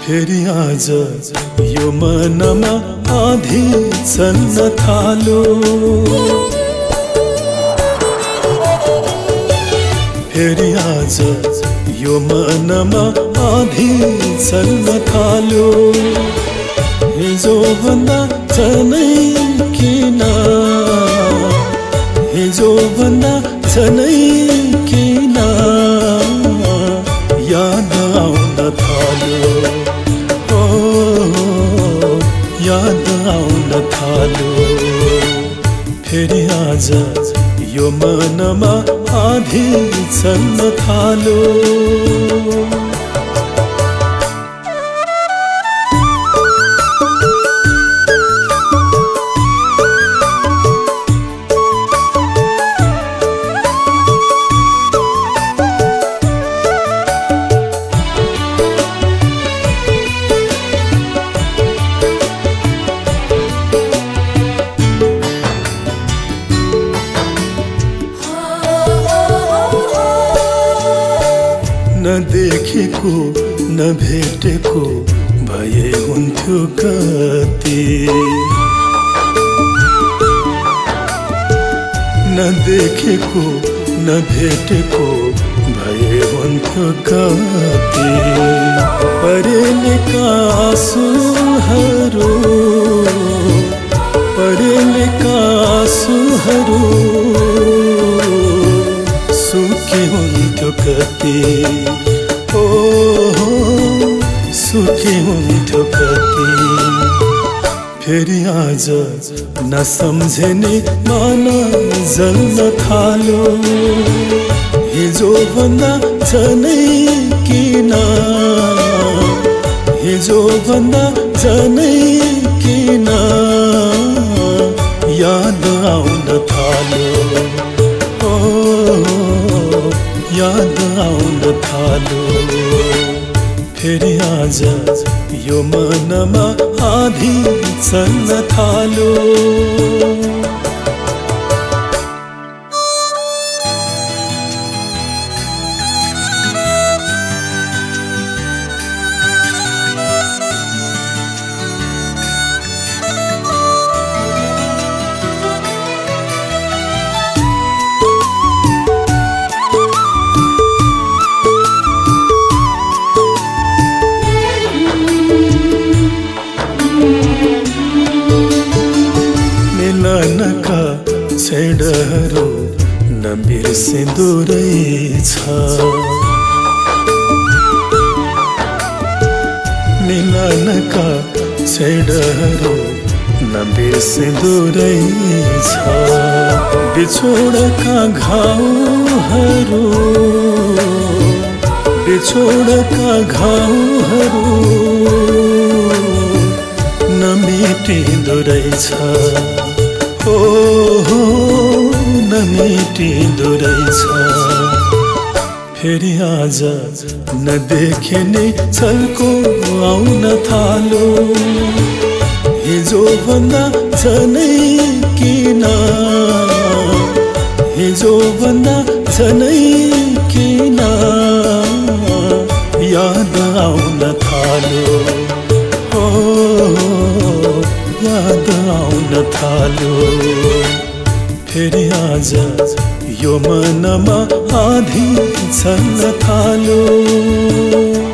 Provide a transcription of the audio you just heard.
फेरि आज यो मनमा आधी चल्न थाल्यो। फेरि आज यो मनमा आधी चल्न थाल्यो। हिजो भन्दा झनै किन, हिजो भन्दा झनै किन याद आउन थाल्यो। याद आउन थाल्यो। फेरि आज यो मनमा आधी चल्न थाल्यो। नदेखेको नभेटेको भए हुन्थ्यो कति। नदेखेको नभेटेको भए हुन्थ्यो कति। परेलेका आँसुहरू, परेलेका आँसुहरू सुके हुन्थ्यो कति। सुखी हुन्थ्यो कति। फेरि आज नसम्झने मन जल्न थाल्यो। हिजो भन्दा झनै किन, हिजो भन्दा झनै किन याद आउन थाल्यो। याद आउन थाल्यो। फेरि आज यो मनमा आधी चल्न थाल्यो। मिलनका छेडहरू नबिर्सिँदो रहेछ। मिलनका छेडहरू नबिर्सिँदो रहेछ। बिछोडका घाउहरू, बिछोडका घाउहरू नमेटिँदो रहेछ। नमेटिँदो रहेछ। फेरि आज नदेख्ने छलको आउन थाल्यो। हिजो भन्दा झनै किन, हिजो भन्दा झनै किन याद आउन थाल्यो। याद आउन थाल्यो। फेरि आज यो मनमा आधी चल्न थाल्यो।